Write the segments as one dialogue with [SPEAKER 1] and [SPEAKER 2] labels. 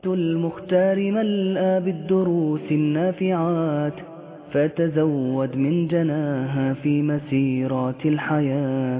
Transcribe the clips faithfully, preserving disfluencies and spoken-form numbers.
[SPEAKER 1] المختار ملأى بالدروس النافعات، فتزود من جناها في مسيرات الحياة.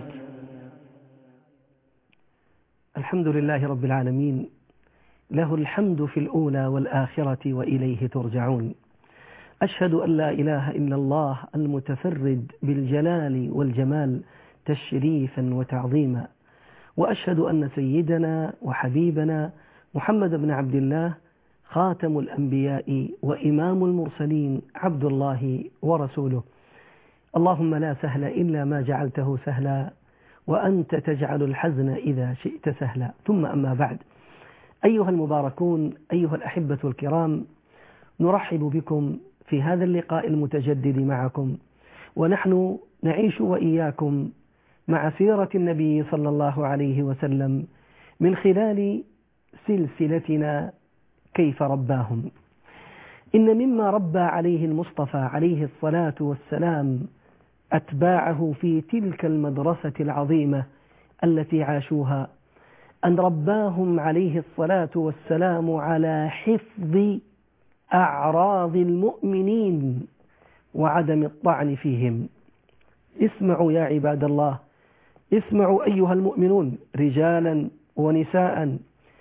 [SPEAKER 2] الحمد لله رب العالمين، له الحمد في الأولى والآخرة وإليه ترجعون. أشهد أن لا إله إلا الله المتفرد بالجلال والجمال تشريفا وتعظيما، وأشهد أن سيدنا وحبيبنا محمد بن عبد الله خاتم الأنبياء وإمام المرسلين عبد الله ورسوله. اللهم لا سهل إلا ما جعلته سهلا، وأنت تجعل الحزن إذا شئت سهلا. ثم أما بعد، أيها المباركون، أيها الأحبة الكرام، نرحب بكم في هذا اللقاء المتجدد معكم، ونحن نعيش وإياكم مع سيرة النبي صلى الله عليه وسلم من خلال سلسلتنا كيف رباهم. إن مما ربى عليه المصطفى عليه الصلاة والسلام أتباعه في تلك المدرسة العظيمة التي عاشوها أن رباهم عليه الصلاة والسلام على حفظ أعراض المؤمنين وعدم الطعن فيهم. اسمعوا يا عباد الله، اسمعوا أيها المؤمنون رجالا ونساء،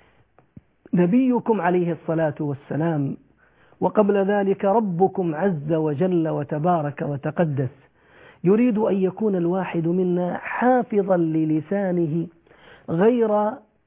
[SPEAKER 2] نبيكم عليه الصلاة والسلام وقبل ذلك ربكم عز وجل وتبارك وتقدس يريد أن يكون الواحد منا حافظا للسانه غير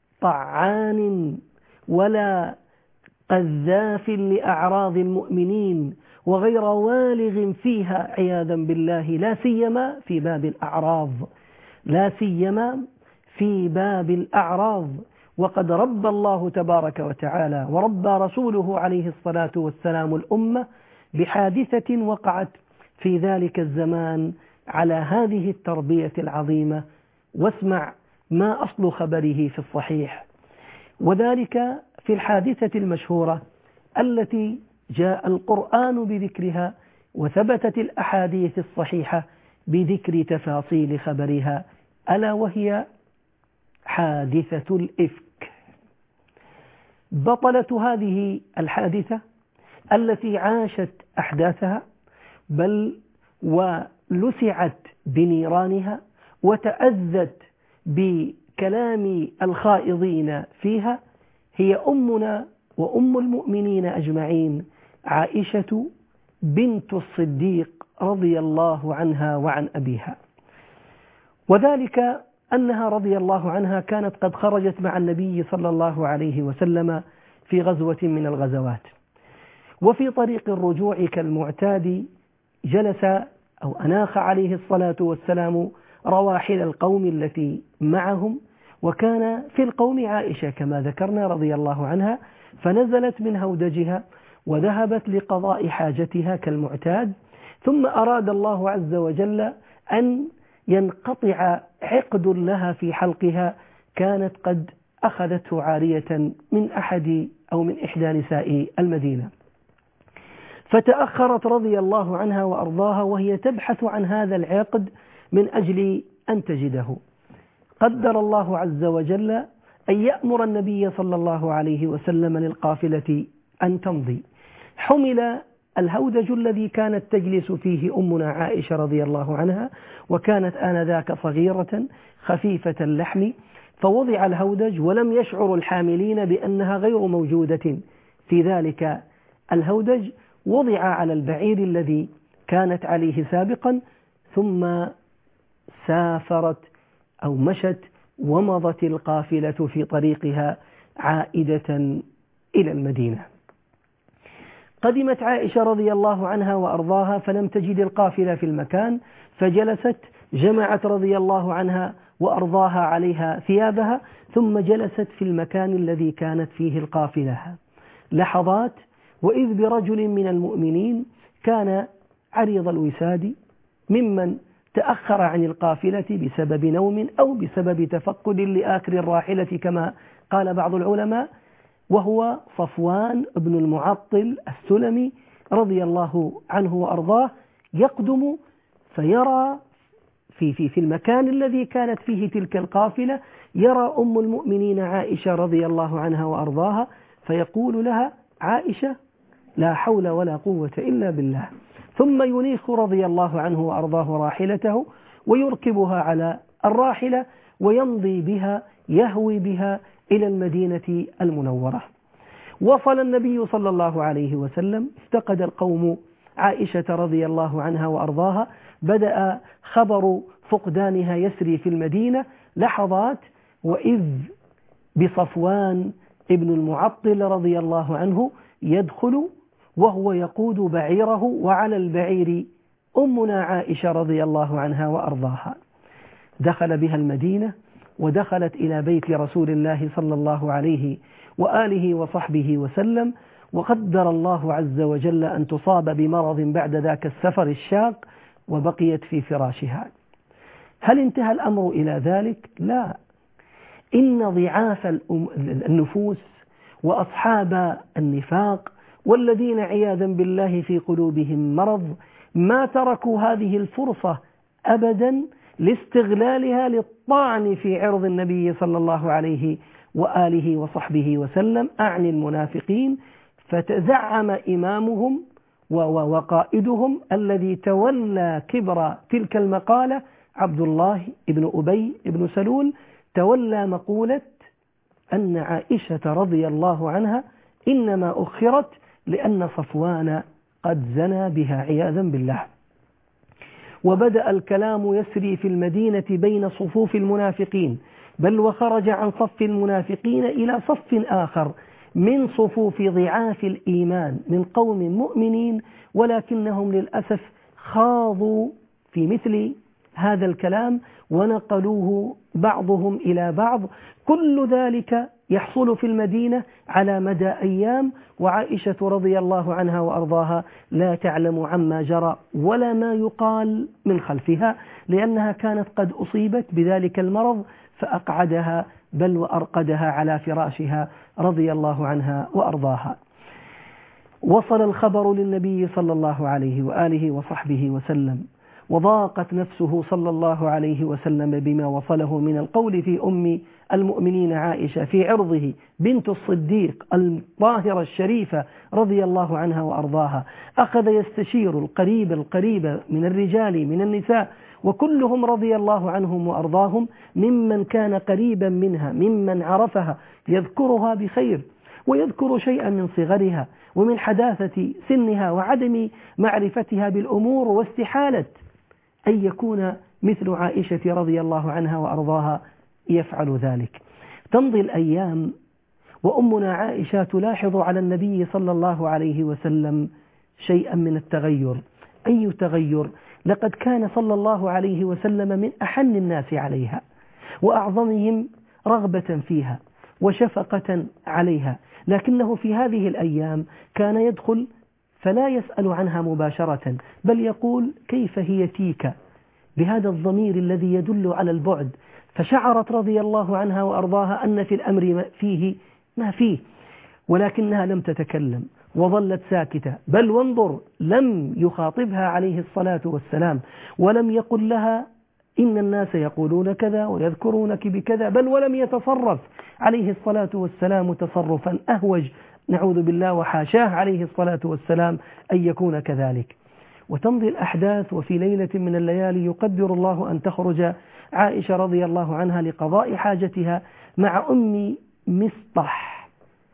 [SPEAKER 2] طعان ولا قذاف لأعراض المؤمنين، وغير والغ فيها عياذا بالله، لا سيما في باب الأعراض لا سيما في باب الأعراض وقد ربى الله تبارك وتعالى وربى رسوله عليه الصلاة والسلام الأمة بحادثة وقعت في ذلك الزمان على هذه التربية العظيمة. واسمع ما أصل خبره في الصحيح، وذلك في الحادثة المشهورة التي جاء القرآن بذكرها وثبتت الأحاديث الصحيحة بذكر تفاصيل خبرها، ألا وهي حادثة الإفك. بطلة هذه الحادثة التي عاشت أحداثها بل ولسعت بنيرانها وتأذت بكلام الخائضين فيها هي أمنا وأم المؤمنين أجمعين، عائشة بنت الصديق رضي الله عنها وعن أبيها. وذلك أنها رضي الله عنها كانت قد خرجت مع النبي صلى الله عليه وسلم في غزوة من الغزوات، وفي طريق الرجوع كالمعتاد جلس أو أناخ عليه الصلاة والسلام رواحل القوم التي معهم، وكان في القوم عائشة كما ذكرنا رضي الله عنها، فنزلت من هودجها وذهبت لقضاء حاجتها كالمعتاد، ثم أراد الله عز وجل أن ينقطع عقد لها في حلقها كانت قد أخذته عارية من أحد أو من إحدى نساء المدينة، فتأخرت رضي الله عنها وأرضاها وهي تبحث عن هذا العقد من أجل أن تجده. قدر الله عز وجل أن يأمر النبي صلى الله عليه وسلم للقافلة أن تمضي. حمل الهودج الذي كانت تجلس فيه أمنا عائشة رضي الله عنها، وكانت آنذاك صغيرة خفيفة اللحم، فوضع الهودج ولم يشعر الحاملين بأنها غير موجودة في ذلك الهودج، وضع على البعير الذي كانت عليه سابقا، ثم سافرت أو مشت ومضت القافلة في طريقها عائدة إلى المدينة. قدمت عائشة رضي الله عنها وأرضاها فلم تجد القافلة في المكان، فجلست جمعت رضي الله عنها وأرضاها عليها ثيابها، ثم جلست في المكان الذي كانت فيه القافلة لحظات، وإذ برجل من المؤمنين كان عريض الوساد ممن تأخر عن القافلة بسبب نوم أو بسبب تفقد لآخر الراحلة كما قال بعض العلماء، وهو صفوان بن المعطل السلمي رضي الله عنه وأرضاه، يقدم فيرى في, في, في المكان الذي كانت فيه تلك القافلة، يرى أم المؤمنين عائشة رضي الله عنها وأرضاها، فيقول لها: عائشة، لا حول ولا قوة إلا بالله. ثم ينيخ رضي الله عنه وأرضاه راحلته ويركبها على الراحلة ويمضي بها، يهوي بها إلى المدينة المنورة. وصل النبي صلى الله عليه وسلم، افتقد القوم عائشة رضي الله عنها وأرضاها، بدأ خبر فقدانها يسري في المدينة لحظات، وإذ بصفوان ابن المعطل رضي الله عنه يدخل وهو يقود بعيره، وعلى البعير أمنا عائشة رضي الله عنها وأرضاها. دخل بها المدينة ودخلت إلى بيت رسول الله صلى الله عليه وآله وصحبه وسلم، وقدر الله عز وجل أن تصاب بمرض بعد ذاك السفر الشاق وبقيت في فراشها. هل انتهى الأمر إلى ذلك؟ لا، إن ضعاف النفوس وأصحاب النفاق والذين عياذا بالله في قلوبهم مرض ما تركوا هذه الفرصة أبدا لاستغلالها للطعن في عرض النبي صلى الله عليه وآله وصحبه وسلم، أعني المنافقين. فتزعم إمامهم وقائدهم الذي تولى كبر تلك المقالة، عبد الله بن أبي بن سلول، تولى مقولة أن عائشة رضي الله عنها إنما أخرت لأن صفوان قد زنى بها عياذا بالله. وبدأ الكلام يسري في المدينة بين صفوف المنافقين، بل وخرج عن صف المنافقين إلى صف آخر من صفوف ضعاف الإيمان من قوم مؤمنين، ولكنهم للأسف خاضوا في مثل هذا الكلام ونقلوه بعضهم إلى بعض. كل ذلك يحصل في المدينة على مدى أيام، وعائشة رضي الله عنها وأرضاها لا تعلم عما جرى ولا ما يقال من خلفها، لأنها كانت قد أصيبت بذلك المرض فأقعدها بل وأرقدها على فراشها رضي الله عنها وأرضاها. وصل الخبر للنبي صلى الله عليه وآله وصحبه وسلم، وضاقت نفسه صلى الله عليه وسلم بما وصله من القول في أم المؤمنين عائشة في عرضه بنت الصديق الطاهرة الشريفة رضي الله عنها وأرضاها. أخذ يستشير القريب القريب من الرجال من النساء، وكلهم رضي الله عنهم وأرضاهم ممن كان قريبا منها ممن عرفها يذكرها بخير، ويذكر شيئا من صغرها ومن حداثة سنها وعدم معرفتها بالأمور، واستحالة أن يكون مثل عائشة رضي الله عنها وأرضاها يفعل ذلك. تمضي الأيام وأمنا عائشة تلاحظ على النبي صلى الله عليه وسلم شيئا من التغير. أي تغير؟ لقد كان صلى الله عليه وسلم من أحن الناس عليها وأعظمهم رغبة فيها وشفقة عليها، لكنه في هذه الأيام كان يدخل فلا يسأل عنها مباشرة، بل يقول: كيف هي تيك، بهذا الضمير الذي يدل على البعد. فشعرت رضي الله عنها وأرضاها أن في الأمر فيه ما فيه، ولكنها لم تتكلم وظلت ساكتة. بل وانظر، لم يخاطبها عليه الصلاة والسلام ولم يقل لها إن الناس يقولون كذا ويذكرونك بكذا، بل ولم يتصرف عليه الصلاة والسلام تصرفا أهوج، نعوذ بالله وحاشاه عليه الصلاة والسلام أن يكون كذلك. وتمضي الأحداث، وفي ليلة من الليالي يقدر الله أن تخرج عائشة رضي الله عنها لقضاء حاجتها مع أم مصطح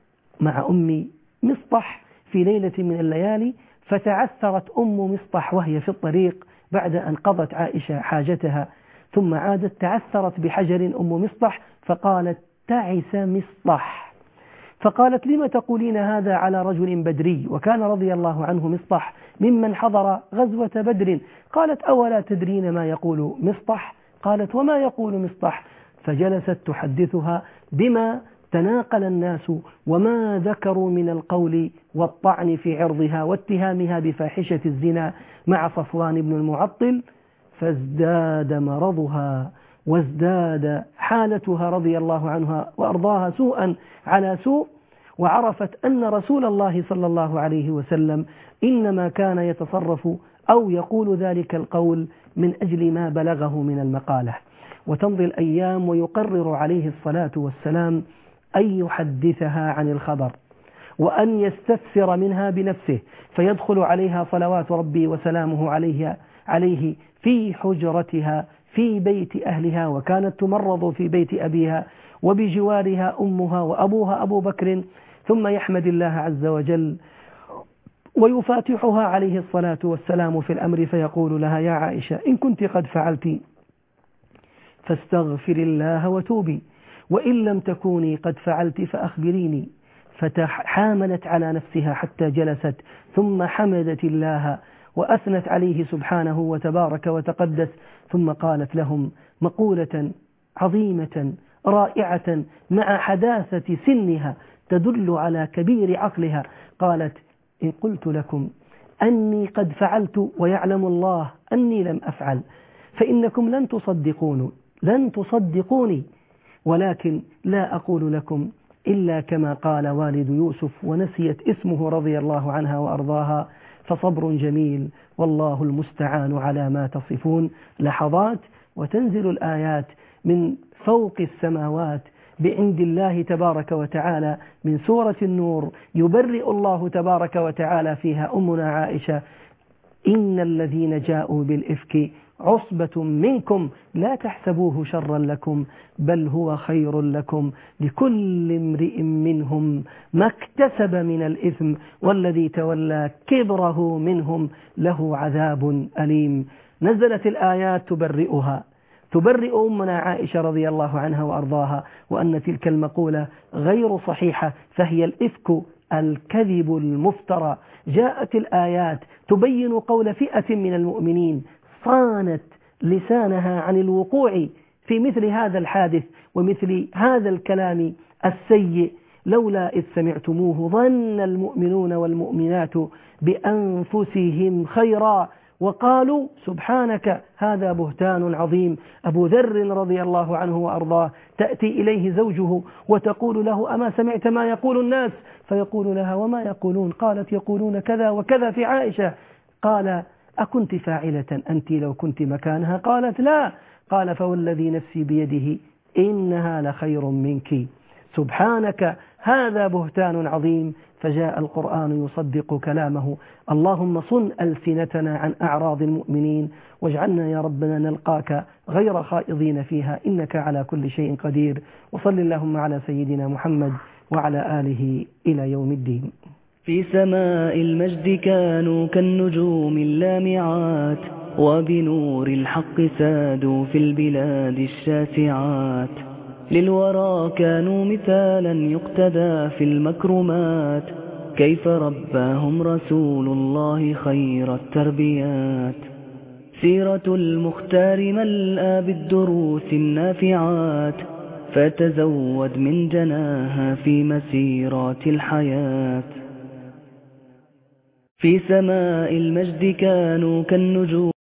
[SPEAKER 2] مع أم مصطح في ليلة من الليالي. فتعثرت أم مصطح وهي في الطريق بعد أن قضت عائشة حاجتها، ثم عادت تعثرت بحجر أم مصطح فقالت: تعس مصطح. فقالت: لم تقولين هذا على رجل بدري؟ وكان رضي الله عنه مصطح ممن حضر غزوة بدر. قالت: أولا تدرين ما يقول مصطح؟ قالت: وما يقول مصطح؟ فجلست تحدثها بما تناقل الناس وما ذكروا من القول والطعن في عرضها واتهامها بفاحشة الزنا مع صفوان بن المعطل. فازداد مرضها وازداد حالتها رضي الله عنها وأرضاها سوءا على سوء، وعرفت أن رسول الله صلى الله عليه وسلم إنما كان يتصرف أو يقول ذلك القول من أجل ما بلغه من المقالة. وتمضي الأيام ويقرر عليه الصلاة والسلام أن يحدثها عن الخبر. وأن يستفسر منها بنفسه فيدخل عليها صلوات ربي وسلامه عليها عليه في حجرتها في بيت أهلها، وكانت تمرض في بيت أبيها وبجوارها أمها وأبوها أبو بكر، ثم يحمد الله عز وجل ويفاتحها عليه الصلاة والسلام في الأمر فيقول لها: يا عائشة إن كنت قد فعلت فاستغفر الله وتوبي، وإن لم تكوني قد فعلت فأخبريني. فتحاملت على نفسها حتى جلست، ثم حمدت الله وأثنت عليه سبحانه وتبارك وتقدس، ثم قالت لهم مقولة عظيمة رائعة مع حداثة سنها تدل على كبير عقلها. قالت: إن قلت لكم أني قد فعلت ويعلم الله أني لم أفعل فإنكم لن تصدقوني لن تصدقوني ولكن لا أقول لكم إلا كما قال والد يوسف، ونسيت اسمه رضي الله عنها وأرضاها، فصبر جميل والله المستعان على ما تصفون. لحظات وتنزل الآيات من فوق السماوات بعند الله تبارك وتعالى من سورة النور، يبرئ الله تبارك وتعالى فيها أمنا عائشة: إن الذين جاءوا بالإفك عصبة منكم لا تحسبوه شرا لكم بل هو خير لكم لكل امرئ منهم ما اكتسب من الإثم والذي تولى كبره منهم له عذاب أليم. نزلت الآيات تبرئها تبرئ أمنا عائشة رضي الله عنها وأرضاها، وأن تلك المقولة غير صحيحة فهي الإفك الكذب المفترى. جاءت الآيات تبين قول فئة من المؤمنين صانت لسانها عن الوقوع في مثل هذا الحادث ومثل هذا الكلام السيء: لولا إذ سمعتموه ظن المؤمنون والمؤمنات بأنفسهم خيرا وقالوا سبحانك هذا بهتان عظيم. أبو ذر رضي الله عنه وأرضاه تأتي إليه زوجه وتقول له: أما سمعت ما يقول الناس؟ فيقول لها: وما يقولون؟ قالت: يقولون كذا وكذا في عائشة. قال: أكنت فاعلة أنت لو كنت مكانها؟ قالت: لا. قال: فوالذي نفسي بيده إنها لخير منك سبحانك هذا بهتان عظيم. فجاء القرآن يصدق كلامه. اللهم صن ألسنتنا عن أعراض المؤمنين، واجعلنا يا ربنا نلقاك غير خائضين فيها، إنك على كل شيء قدير. وصل اللهم على سيدنا محمد وعلى آله إلى يوم الدين.
[SPEAKER 1] في سماء المجد كانوا كالنجوم اللامعات، وبنور الحق سادوا في البلاد الشاسعات. للورى كانوا مثالا يقتدى في المكرمات، كيف رباهم رسول الله خير التربيات. سيرة المختار ملأى بالدروس النافعات، فتزود من جناها في مسيرات الحياة. في سماء المجد كانوا كالنجوم